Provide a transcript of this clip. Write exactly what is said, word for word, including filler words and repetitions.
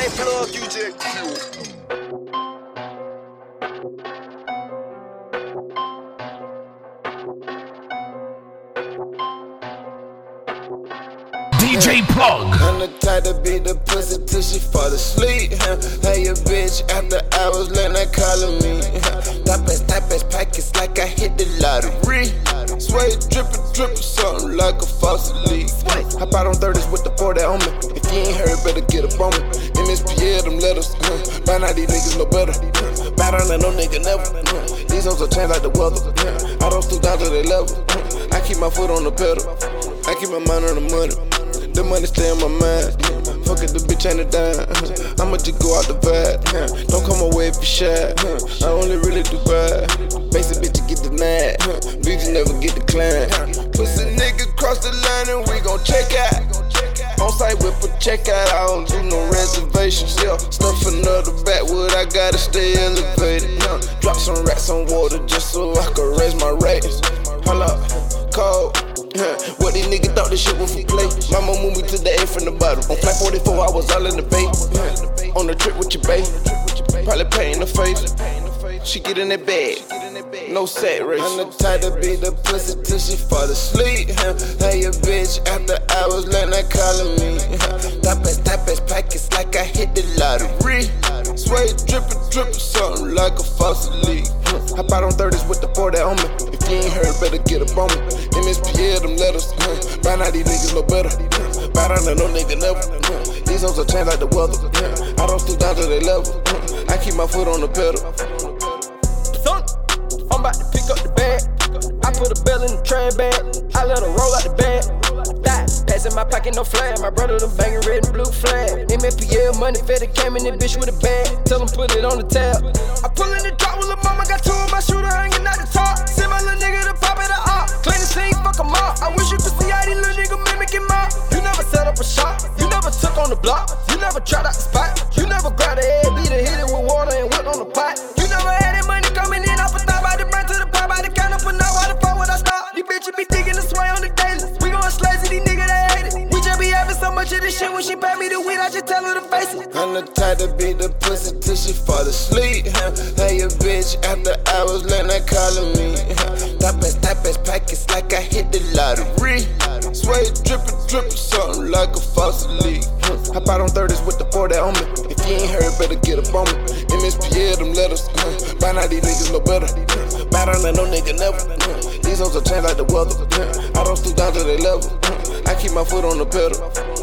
J Plug, D J Q. D J Plug. I'm the type to beat the pussy till she fall asleep. Hey, your bitch after hours, letting her calling me. Tap ass, tap ass pockets like I hit the lottery. Sway drippin', drippin', something like a faucet leak. Hop out on thirties with the forty on me. If you ain't heard, better get up on me. M S P L, them letters. By now these niggas know better. Bow down like no nigga never. These hoes will change like the weather. I don't stoop down to their level. I keep my foot on the pedal. I keep my mind on the money. The money stay in my mind. Fuck it, the bitch ain't a dime. I'ma just go out the vibe. Don't come away if you shy. I only really do bad. Basic bitch, you get denied. Bitch, never get declined. Pussy nigga cross the line and we gon' check out. On site whip a check out. I don't do no reservations. Yeah, stuff another backwood. I gotta stay elevated. Drop some racks on water just so I can raise my ratings. Hold up, cold. What these niggas thought this shit was for play. Mama moved me to the A from the bottom. On flight forty-four, I was all in the bay. On the trip with your bae. Probably pain in the face. She get in that bag. No set race. I'm the type to beat the pussy till she fall asleep. Hey, your bitch after hours, letting her calling me. Tap ass, tap ass pockets like I hit the lottery. Sway drippin', drippin', something like a faucet leak. Hop out on thirties with the forty on me. If you ain't heard, better get up on me. M S P L, them letters. By now these niggas know better. Bow down like no nigga never. These hoes will change like the weather. I don't stoop down to their level. I keep my foot on the pedal. I'm about to pick up the bag. I put a bell in the train bag. I let her roll out the bag. Die. Pass in my pocket, no flag. My brother done bangin' red and blue flag. M S P L money fed it came in that bitch with a bag. Tell him put it on the tab. I pull in the drop with lil' mama. Got two of my shooter hanging out the top. Send my little nigga to pop it up. Clean the scene, fuck 'em up. I wish you could see how these little niggas mimicking my. You never set up a shot. You never took on the block. You never tried out the spot. You never grabbed a head beater, hit it with water and went on the pot. You never had that money coming in off a thigh by the brand to the pop by the counter, but now why the fuck would I stop? These bitches be digging the sway on the daily. We gon' slaze to these niggas that hate it. We just be having so much of this shit when she pay me the weed, I just tell her to face it. I'm the type to beat the pussy till she fall asleep. Hey, your bitch after hours, letting her calling me. Tap ass, tap ass pockets like I hit the lottery. Sway drippin', drippin', something like a faucet leak. Hop out on thirties with the forty on me. If you ain't heard, better get up on me. M S P L, them letters. By now these niggas know better. Bow down like no nigga never. These hoes will change like the weather. I don't stoop down to their level. I keep my foot on the pedal.